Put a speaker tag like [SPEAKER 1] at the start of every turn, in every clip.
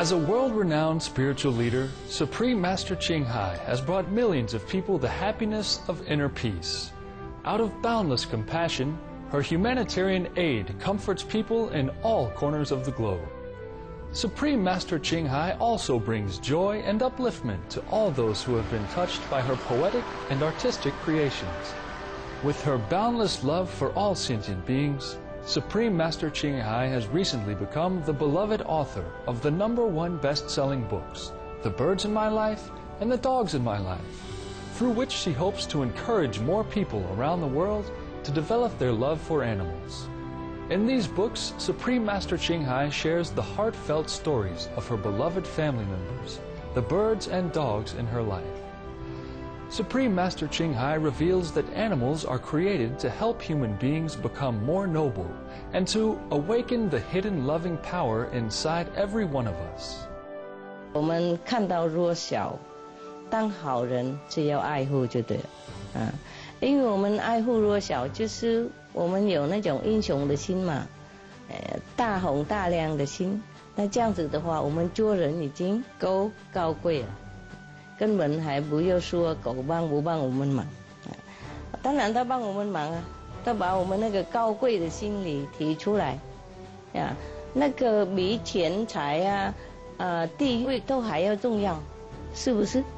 [SPEAKER 1] As a world-renowned spiritual leader, Supreme Master Ching Hai has brought millions of people the happiness of inner peace. Out of boundless compassion, her humanitarian aid comforts people in all corners of the globe. Supreme Master Ching Hai also brings joy and upliftment to all those who have been touched by her poetic and artistic creations. With her boundless love for all sentient beings, Supreme Master Ching Hai has recently become the beloved author of the #1 best-selling books, The Birds in My Life and The Dogs in My Life, through which she hopes to encourage more people around the world to develop their love for animals. In these books, Supreme Master Ching Hai shares the heartfelt stories of her beloved family members, the birds and dogs in her life. Supreme Master Ching Hai reveals that animals are created to help human beings become more noble and to awaken the hidden loving power inside every one of us.
[SPEAKER 2] 我们看到弱小，当好人只要爱护就对了，因为我们爱护弱小，就是我们有那种英雄的心嘛，大宏大量的心。那这样子的话，我们做人已经够高贵了，根本还不用说狗帮不帮我们忙。当然他帮我们忙啊，他把我们那个高贵的心理提出来，那个比钱财地位都还要重要，是不是？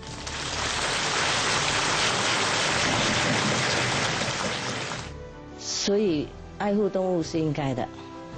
[SPEAKER 2] 所以爱护动物是应该的，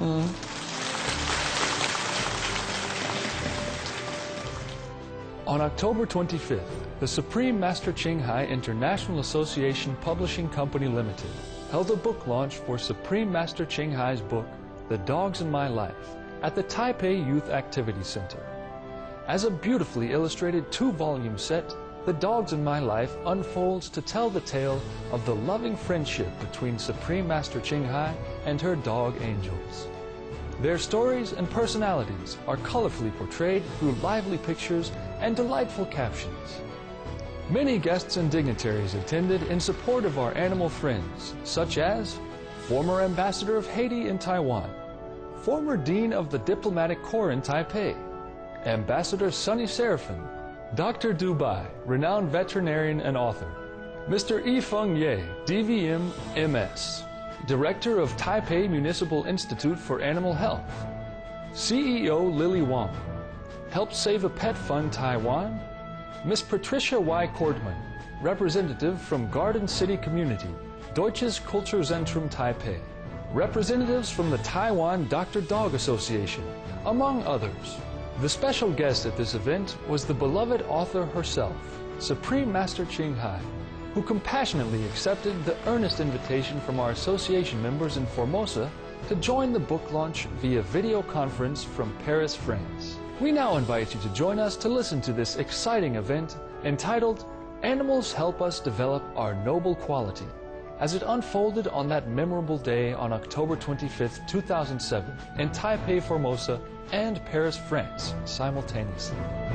[SPEAKER 1] On October 25th, the Supreme Master Ching Hai International Association Publishing Company Limited held a book launch for Supreme Master Ching Hai's book, The Dogs in My Life, at the Taipei Youth Activity Center. As a beautifully illustrated 2-volume set, The Dogs in My Life unfolds to tell the tale of the loving friendship between Supreme Master Ching Hai and her dog angels. Their stories and personalities are colorfully portrayed through lively pictures and delightful captions. Many guests and dignitaries attended in support of our animal friends, such as former Ambassador of Haiti in Taiwan, former Dean of the Diplomatic Corps in Taipei, Ambassador Sunny Seraphim, Dr. Dubai, renowned veterinarian and author, Mr. Yifeng Ye, DVM MS, Director of Taipei Municipal Institute for Animal Health, CEO Lily Wang, Help Save a Pet Fund Taiwan, Miss Patricia Y. Kortman, representative from Garden City Community, Deutsches Kulturzentrum Taipei, representatives from the Taiwan Dr. Dog Association, among others. The special guest at this event was the beloved author herself, Supreme Master Ching Hai, who compassionately accepted the earnest invitation from our association members in Formosa to join the book launch via video conference from Paris, France. We now invite you to join us to listen to this exciting event entitled Animals Help Us Develop Our Noble Quality, as it unfolded on that memorable day on October 25th, 2007 in Taipei, Formosa, and Paris, France, simultaneously.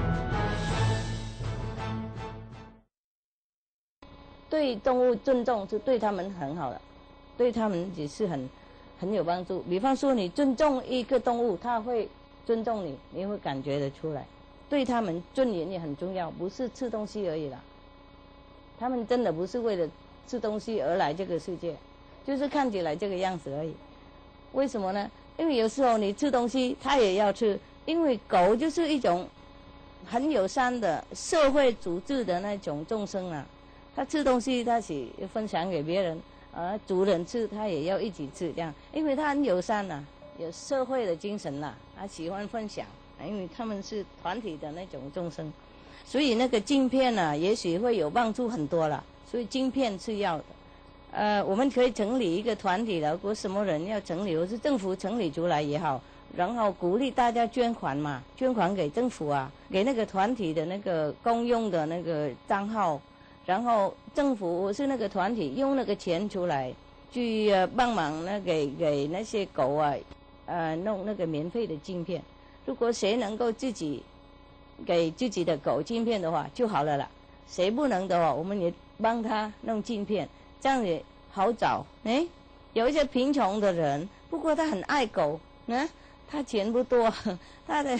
[SPEAKER 2] 对动物尊重是对他们很好的，对他们也是很有帮助。比方说，你尊重一个动物，它会尊重你，你会感觉得出来。对他们尊严也很重要，不是吃东西而已啦。他们真的不是为了吃东西而来这个世界，就是看起来这个样子而已。为什么呢？因为有时候你吃东西，它也要吃。因为狗就是一种很友善的社会组织的那种众生啊。它吃东西，它是分享给别人，主人吃，它也要一起吃，这样，因为它很友善呐，有社会的精神啦，它喜欢分享，因为他们是团体的那种众生，所以那个晶片呢，也许会有帮助很多啦，所以晶片是要的。我们可以成立一个团体了，如果什么人要成立，或是政府成立出来也好，然后鼓励大家捐款嘛，捐款给政府啊，给那个团体的那个公用的那个账号。然后政府是那个团体用那个钱出来，去帮忙给那些狗啊，弄那个免费的晶片。如果谁能够自己给自己的狗晶片的话就好了啦。谁不能的话，我们也帮他弄晶片，这样也好找。有一些贫穷的人，不过他很爱狗，他钱不多，他的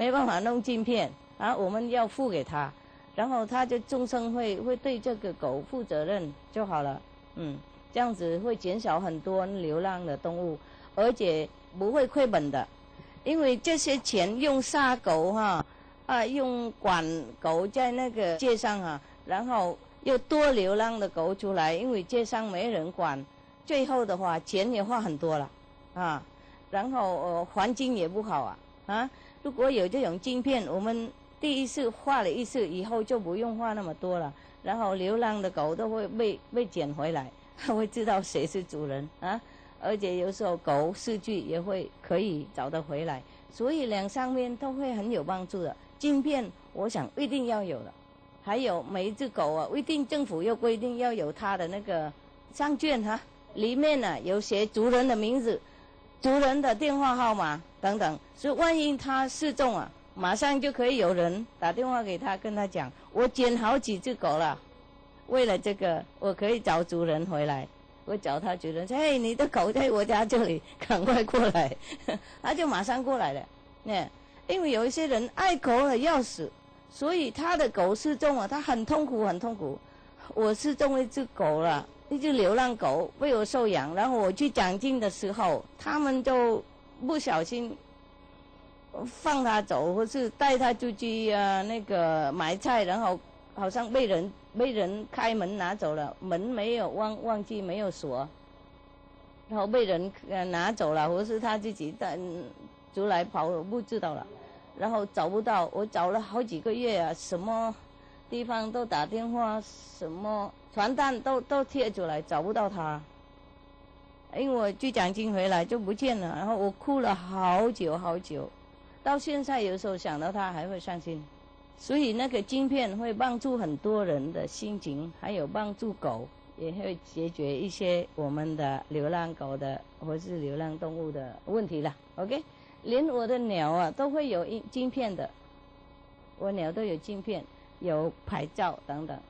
[SPEAKER 2] 没办法弄镜片啊，我们要付给他，然后他就终生会对这个狗负责任就好了。这样子会减少很多流浪的动物，而且不会亏本的，因为这些钱用杀狗用管狗在那个街上然后又多流浪的狗出来，因为街上没人管，最后的话钱也花很多了然后环境也不好如果有这种镜片，我们第一次画了一次，以后就不用画那么多了，然后流浪的狗都会被捡回来，他会知道谁是主人而且有时候狗失去也会可以找得回来，所以两上面都会很有帮助的。镜片我想一定要有的，还有每一只狗一定政府又规定要有它的那个上卷里面有写主人的名字、主人的电话号码等等，所以万一它失踪马上就可以有人打电话给他，跟他讲我捡好几只狗了，为了这个我可以找主人回来，我找他主人说嘿，你的狗在我家这里，赶快过来他就马上过来了因为有一些人爱狗了要死，所以他的狗失踪他很痛苦很痛苦。我失踪一只狗了，一只流浪狗被我收养，然后我去奖金的时候，他们就不小心放他走，或是带他出去那个买菜，然后好像被人开门拿走了，门没有忘记没有锁，然后被人拿走了，或是他自己出来跑，我不知道了，然后找不到，我找了好几个月什么地方都打电话，什么传单都贴出来，找不到他，因为我去奖金回来就不见了，然后我哭了好久好久，到现在有时候想到他还会伤心。所以那个镜片会帮助很多人的心情，还有帮助狗，也会解决一些我们的流浪狗的或是流浪动物的问题了。 OK， 连我的鸟都会有镜片的，我鸟都有镜片，有牌照等等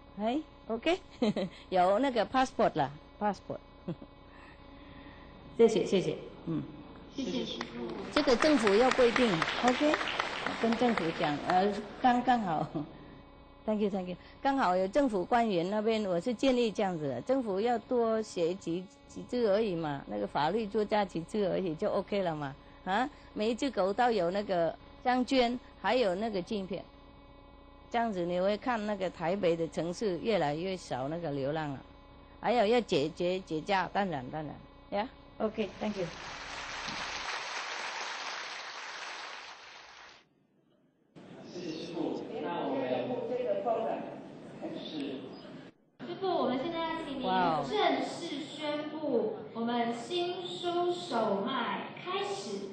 [SPEAKER 2] OK 有那个 passport 啦 passport 谢谢谢谢
[SPEAKER 3] 谢谢师父。
[SPEAKER 2] 这个政府要规定 OK， 跟政府讲刚好Thank you， 刚好有政府官员那边，我是建议这样子的，政府要多写几字而已嘛，那个法律多加几字而已就 OK 了嘛每一只狗都有那个项圈，还有那个镜片，这样子你会看那个台北的城市越来越少那个流浪了，还有要解价，当然OK Thank you。
[SPEAKER 3] 师父，我们现在要请您正式宣布我们新书首卖开始。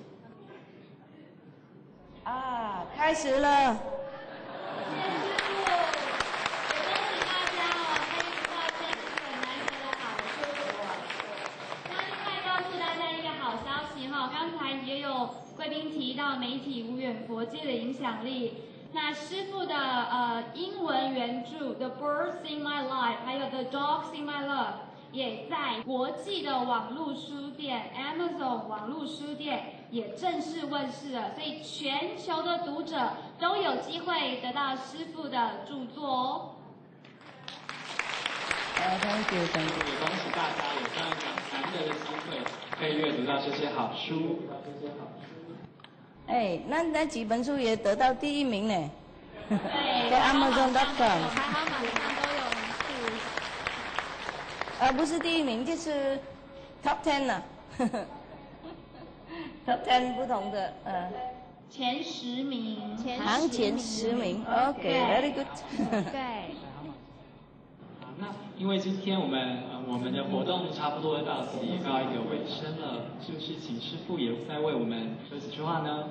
[SPEAKER 2] 开始了。
[SPEAKER 3] 谢谢师父，也恭喜大家可以发现这本难得的好书。那另外告诉大家一个好消息刚才也有贵宾提到媒体无远弗届的影响力。那师父的英文原著《The Birds in My Life》还有《The Dogs in My Love》也在国际的网络书店 Amazon 网络书店也正式问世了，所以全球的读者都有机会得到师父的著作
[SPEAKER 2] Thank you。
[SPEAKER 4] 也恭喜大家有这样一个难得的机会，可以阅读到这些好书。
[SPEAKER 2] 那几本书也得到第1名呢。
[SPEAKER 3] 对，
[SPEAKER 2] 在 Amazon.com
[SPEAKER 3] 排行榜上都有名次。
[SPEAKER 2] 不是第1名，就是 Top 10呢。Top 10不同的
[SPEAKER 3] 前10名，
[SPEAKER 2] 行前10名 OK，very good
[SPEAKER 3] 对。
[SPEAKER 4] 好，那因为今天我们的活动差不多到此也告一个尾声了，是不是请师父也再为我们说几句话呢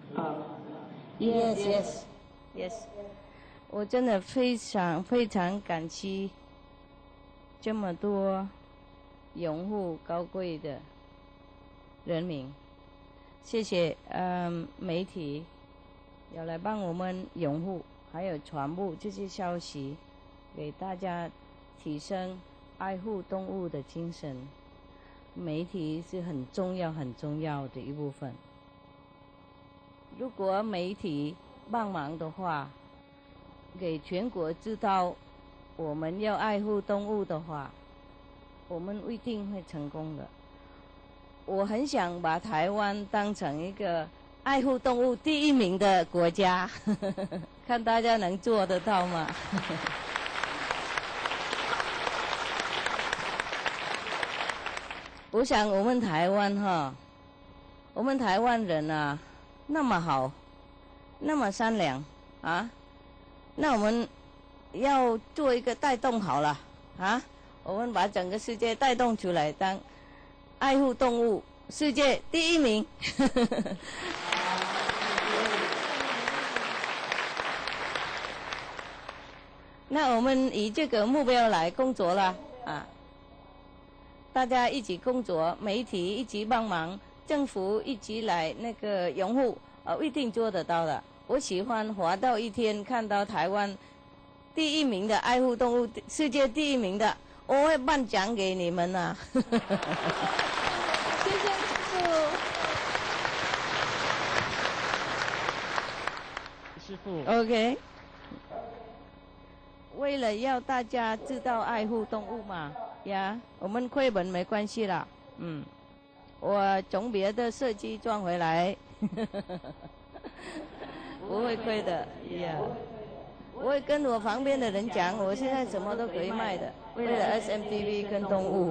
[SPEAKER 2] ？Yes， 我真的非常感激这么多拥护高贵的人民，谢谢媒体要来帮我们拥护，还有传播这些消息，给大家提升爱护动物的精神。媒体是很重要的一部分。 如果媒体帮忙的话，给全国知道我们要爱护动物的话，我们一定会成功的。我很想把台湾当成一个爱护动物第1名的国家，看大家能做得到吗？我想我们台湾我们台湾人啊，那么好，那么善良啊，那我们要做一个带动好了啊，我们把整个世界带动出来，当爱护动物世界第1名。那我们以这个目标来工作了啊。大家一起工作，媒体一起帮忙，政府一起来那个拥护，一定做得到的。我喜欢活到一天，看到台湾第1名的爱护动物，世界第1名的，我会颁奖给你们啊。谢谢师父。
[SPEAKER 5] 师父。
[SPEAKER 2] OK。为了要大家知道爱护动物嘛。呀，我们亏本没关系啦，我从别的设计赚回来，不会亏的呀。我会跟我旁边的人讲，我现在什么都可以卖的，为了 SMTV 跟动物，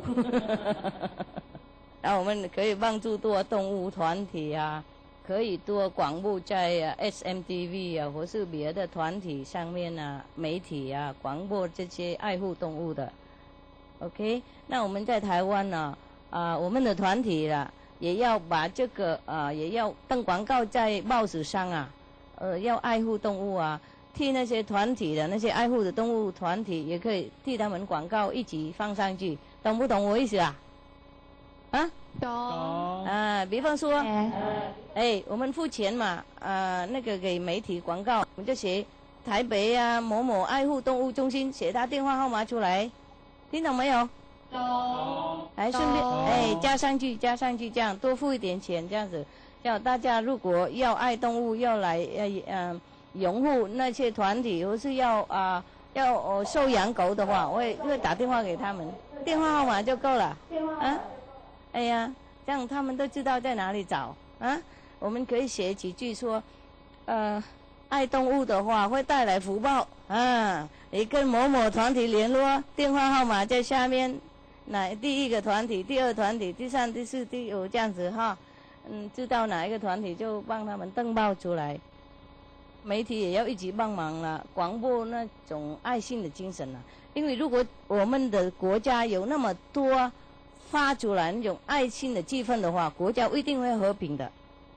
[SPEAKER 2] 然后我们可以帮助多动物团体啊，可以多广布在SMTV 啊，或是别的团体上面啊，媒体啊，广播这些爱护动物的。OK， 那我们在台湾呢，我们的团体啦，也要把这个也要登广告在报纸上啊，要爱护动物啊，替那些团体的那些爱护的动物团体，也可以替他们广告一起放上去，懂不懂我意思啊？啊？
[SPEAKER 5] 懂。
[SPEAKER 2] 比方说，我们付钱嘛，那个给媒体广告，我们就写台北啊某某爱护动物中心，写他电话号码出来。听懂没有？
[SPEAKER 5] 懂。
[SPEAKER 2] 来顺便加上去，这样多付一点钱，这样子，叫大家如果要爱动物，要来拥护那些团体，或是要收养狗的话，我会打电话给他们，电话号码就够了。哎呀，这样他们都知道在哪里找啊。我们可以写几句说，爱动物的话会带来福报啊！你跟某某团体联络，电话号码在下面，第1个团体、第2团体、第3、第4、第5这样子哈，知道哪一个团体就帮他们登报出来。媒体也要一起帮忙了，广播那种爱心的精神了。因为如果我们的国家有那么多发出来那种爱心的气氛的话，国家一定会和平的。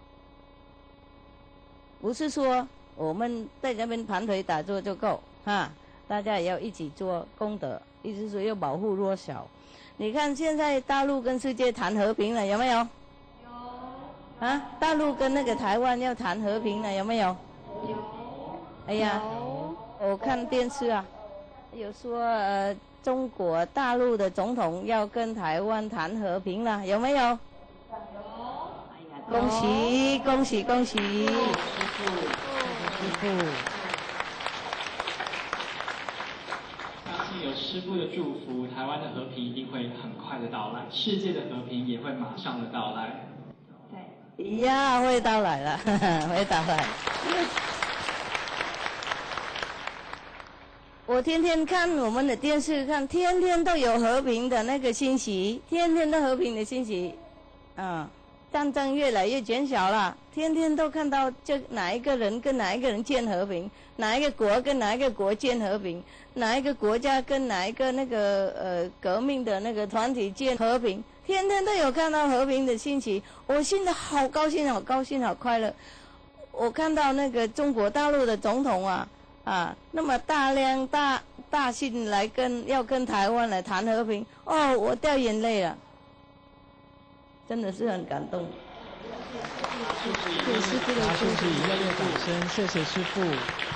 [SPEAKER 2] 不是说我们在这边盘腿打坐就够哈，大家也要一起做功德，意思说要保护弱小。你看现在大陆跟世界谈和平了，有没有？有。大陆跟那个台湾要谈和平了，有没有？有。哎呀，我看电视啊，有说中国大陆的总统要跟台湾谈和平了，有没有？有。哎呀，恭喜恭喜恭喜！师父。
[SPEAKER 4] 相信有师父的祝福，台湾的和平一定会很快的到来，世界的和平也会马上的到来。
[SPEAKER 2] 对呀，会到来了，会到来。我天天看我们的电视看，天天都有和平的那个信息，天天都和平的信息，战争越来越减小了，天天都看到这哪一个人跟哪一个人建和平，哪一个国跟哪一个国建和平，哪一个国家跟哪一个那个革命的那个团体建和平，天天都有看到和平的信息，我现在好高兴，好高兴，好快乐。我看到那个中国大陆的总统那么大信来要跟台湾来谈和平，我掉眼泪了。真的是很感动。
[SPEAKER 5] 谢谢师父的祝福，热烈掌声，谢谢师父。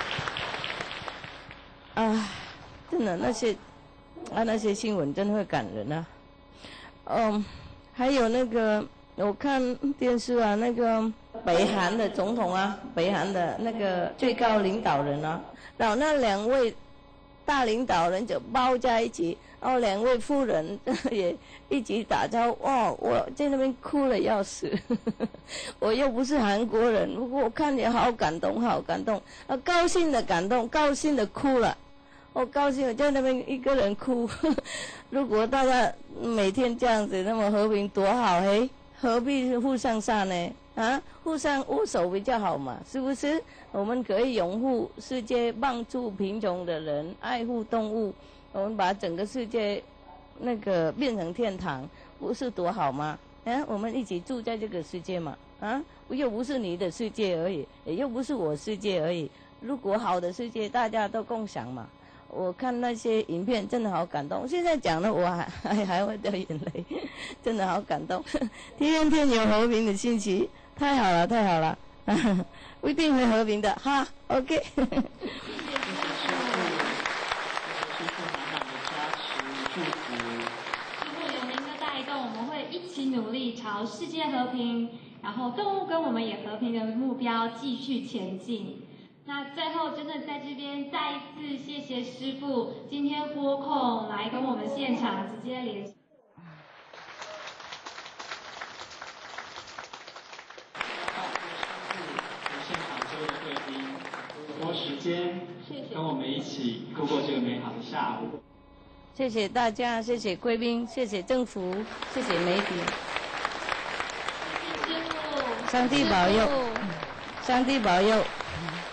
[SPEAKER 2] 真的那些新闻真会感人啊。还有那个我看电视啊，那个北韩的总统啊，北韩的那个最高领导人啊，然后那2位大领导人就抱在一起，然后2位夫人也一起打招呼。哇，我在那边哭了要死，我又不是韩国人，不过我看也好感动，好感动，高兴的感动，高兴的哭了。我高兴，我在那边一个人哭。如果大家每天这样子那么和平多好嘿，何必互相杀呢？啊，互相握手比较好嘛，是不是？我们可以拥护世界，帮助贫穷的人，爱护动物，我们把整个世界那个变成天堂，不是多好吗？啊，我们一起住在这个世界嘛，啊，又不是你的世界而已，也又不是我世界而已。如果好的世界大家都共享嘛。我看那些影片真的好感动，现在讲了我还会掉眼泪，真的好感动。天天有和平的信息，太好了太好了，一定会和平的哈 ，OK。
[SPEAKER 4] 谢谢师父满满的加持祝福。
[SPEAKER 3] 师父有您的带动，我们会一起努力朝世界和平，然后动物跟我们也和平的目标继续前进。那最后真的在这边再一次谢谢师父今天拨空来跟我们现场直接连线。
[SPEAKER 4] 现场所有的贵宾多时间跟我们一起度过这个美好的下午。
[SPEAKER 2] 谢谢大家，谢谢贵宾，谢谢政府，谢谢媒体。
[SPEAKER 3] 师父，
[SPEAKER 2] 上帝保佑，上帝保佑。